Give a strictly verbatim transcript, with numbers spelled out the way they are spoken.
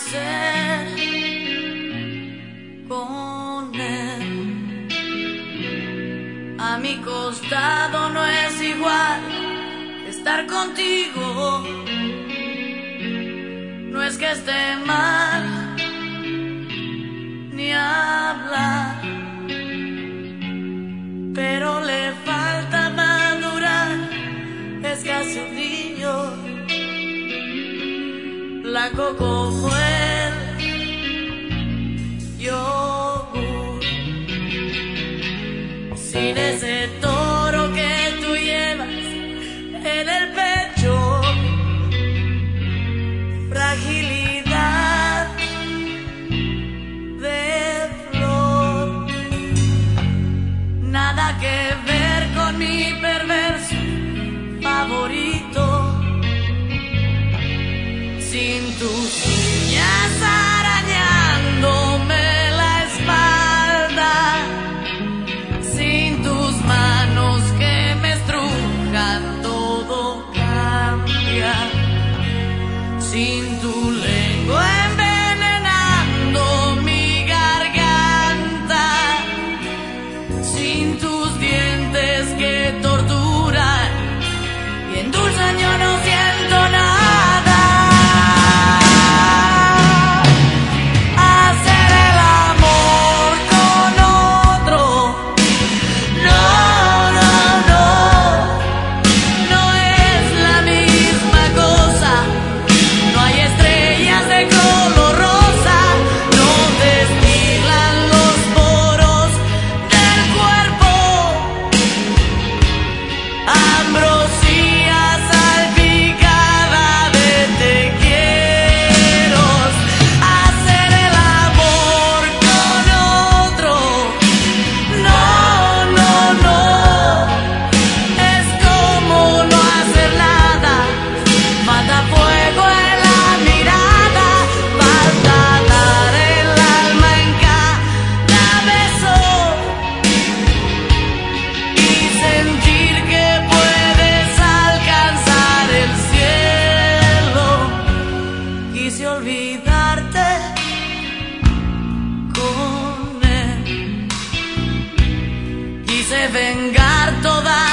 hacer con él. A mi costado no es igual que estar contigo. No es que esté mal ni hablar, pero le falta madurar. Es casi un niño, blanco como el yogur, sin ese toro que tú llevas en el pecho. Fragilidad de flor, nada que ver con mi perverso favorito. Sin tus uñas arañándome la espalda, sin tus manos que me estrujan, todo cambia. Sin tu lengua envenenando mi garganta, sin tus dientes que torturan y endulzan, yo no siento nada. Hacer el amor con otro, no, no, no, no es la misma cosa. No hay estrellas de color rosa, no destilan los poros del cuerpo. Ambrosía salpicada de te quiero. Hacer el amor con otro, no, no, no, es como no hacer nada. Falta fuego en la mirada, falta dar el alma en cada beso y sentir que puedes alcanzar el cielo. Quise olvidarte con él, quise vengar toda